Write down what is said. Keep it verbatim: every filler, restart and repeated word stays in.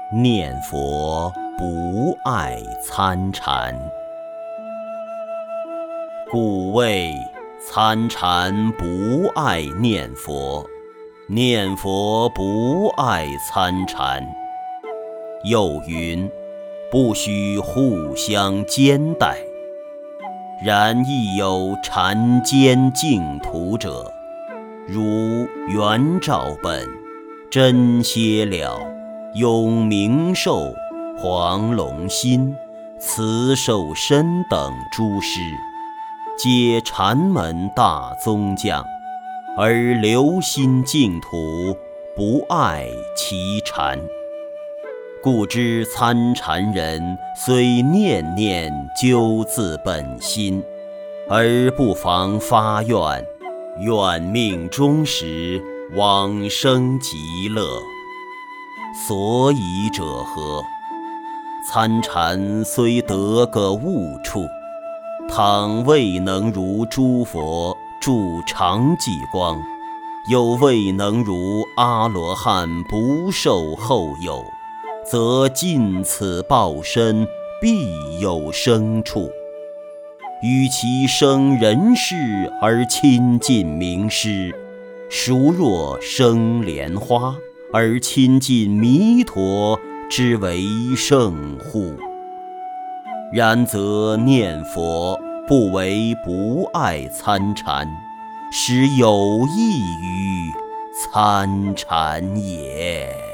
念佛不爱参禅。故谓参禅不爱念佛，念佛不爱参禅。又云：不须互相兼待。然亦有禅兼净土者，如圆照本、真歇了、永明寿、黄龙心、慈寿身等诸师，皆禅门大宗匠，而留心净土，不爱其禅。故知参禅人虽念念究自本心，而不妨发愿，愿命终时往生极乐。所以者何？参禅虽得个悟处，倘未能如诸佛住常寂光，又未能如阿罗汉不受后有，则尽此报身，必有生处。与其生人世而亲近名师，孰若生莲花而亲近弥陀之为胜乎？然则念佛不为不爱参禅，实有益于参禅也。